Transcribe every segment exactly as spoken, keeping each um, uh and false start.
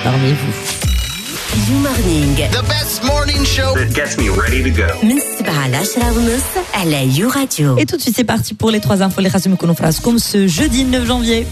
parmi vous. You Morning. The best morning show that gets me ready to go. من السبعة لعشرة ونص على يو راديو. Et tout de suite, c'est parti pour les trois infos. Les Khassoum Kounofras comme ce jeudi neuf janvier.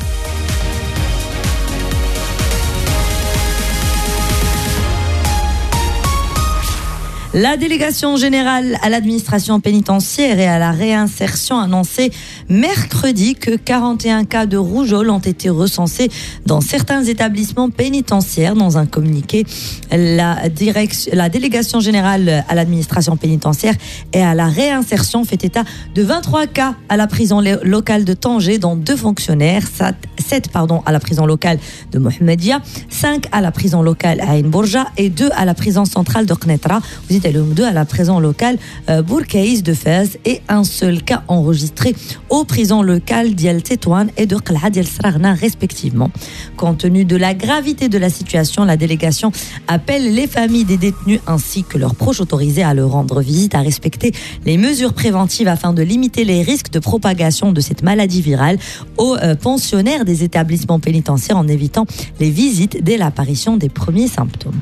La délégation générale à l'administration pénitentiaire et à la réinsertion a annoncé mercredi que quarante et un cas de rougeole ont été recensés dans certains établissements pénitentiaires. Dans un communiqué, la, direction, la délégation générale à l'administration pénitentiaire et à la réinsertion fait état de vingt-trois cas à la prison locale de Tanger, dont deux fonctionnaires, sept pardon, à la prison locale de Mohamedia, cinq à la prison locale à Ain Bourja et deux à la prison centrale de Knetra. Vous deux à la prison locale euh, Bourkaïs de Fès et un seul cas enregistré aux prisons locales d'Yel Tétouan et de Qal'a d'Yel Srarna respectivement. Compte tenu de la gravité de la situation, la délégation appelle les familles des détenus ainsi que leurs proches autorisés à leur rendre visite à respecter les mesures préventives afin de limiter les risques de propagation de cette maladie virale aux euh, pensionnaires des établissements pénitentiaires en évitant les visites dès l'apparition des premiers symptômes.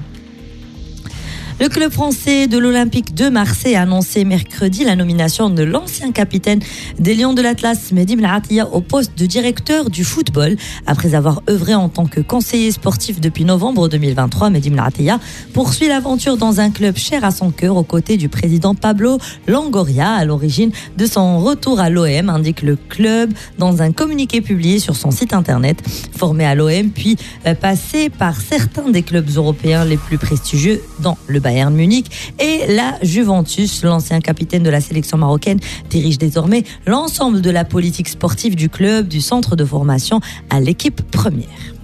Le club français de l'Olympique de Marseille a annoncé mercredi la nomination de l'ancien capitaine des Lions de l'Atlas, Mehdi Benatiya, au poste de directeur du football. Après avoir œuvré en tant que conseiller sportif depuis novembre deux mille vingt-trois, Mehdi Benatiya poursuit l'aventure dans un club cher à son cœur aux côtés du président Pablo Longoria, à l'origine de son retour à l'O M, indique le club dans un communiqué publié sur son site internet. Formé à l'O M, puis passé par certains des clubs européens les plus prestigieux dans le Bayern Munich et la Juventus, l'ancien capitaine de la sélection marocaine dirige désormais l'ensemble de la politique sportive du club, du centre de formation à l'équipe première.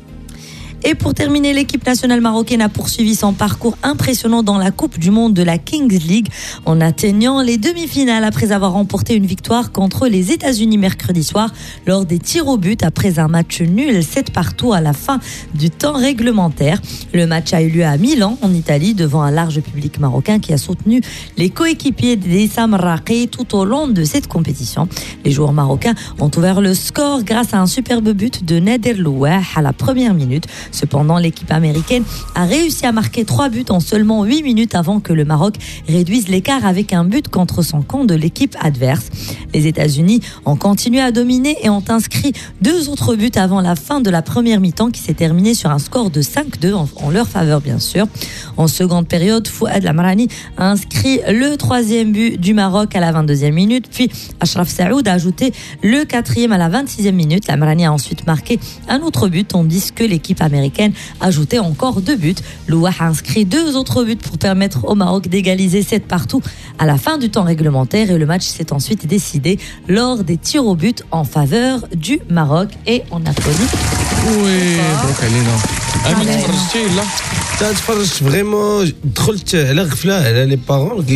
Et pour terminer, l'équipe nationale marocaine a poursuivi son parcours impressionnant dans la Coupe du Monde de la Kings League en atteignant les demi-finales après avoir remporté une victoire contre les États-Unis mercredi soir lors des tirs au but après un match nul sept partout à la fin du temps réglementaire. Le match a eu lieu à Milan, en Italie, devant un large public marocain qui a soutenu les coéquipiers d'Issam Raqi tout au long de cette compétition. Les joueurs marocains ont ouvert le score grâce à un superbe but de Nader Louah à la première minute. Cependant, l'équipe américaine a réussi à marquer trois buts en seulement huit minutes avant que le Maroc réduise l'écart avec un but contre son camp de l'équipe adverse. Les États-Unis ont continué à dominer et ont inscrit deux autres buts avant la fin de la première mi-temps qui s'est terminée sur un score de cinq deux en, en leur faveur bien sûr. En seconde période, Fouad Lamrani a inscrit le troisième but du Maroc à la vingt-deuxième minute, puis Ashraf Saoud a ajouté le quatrième à la vingt-sixième minute. Lamrani a ensuite marqué un autre but tandis que l'équipe américaine américaine ajoutait encore deux buts. Louah a inscrit deux autres buts pour permettre au Maroc d'égaliser sept partout à la fin du temps réglementaire et le match s'est ensuite décidé lors des tirs au but en faveur du Maroc et on applaudit. Oui, مبروك علينا. أنا تفرجتي لا؟ تفرجت فريمون دخلت على غفله على لي بارون